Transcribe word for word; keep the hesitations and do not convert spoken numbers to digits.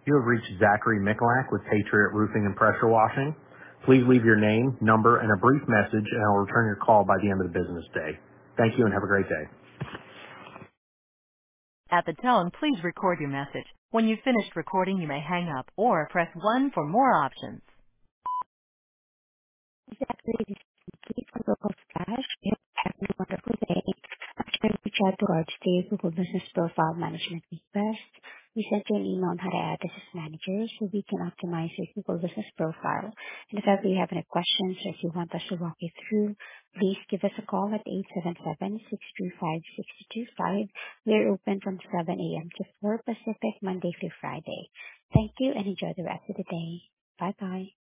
You have reached Zachary Mikulak with Patriot Roofing and Pressure Washing. Please leave your name, number, and a brief message, and I'll return your call by the end of the business day. Thank you and have a great day. At the tone, please record your message. When you've finished recording, you may hang up or press one for more options. Exactly. This is Kate from Local Flash. You have a wonderful day. I'm trying to reach out towards the Google Business Profile Management request. We sent you an email on how to add this as manager so we can optimize your Google Business Profile. And if ever you have any questions or if you want us to walk you through, please give us a call at eight seven seven, six two five, six two two five. We're open from seven a.m. to four Pacific, Monday through Friday. Thank you and enjoy the rest of the day. Bye-bye.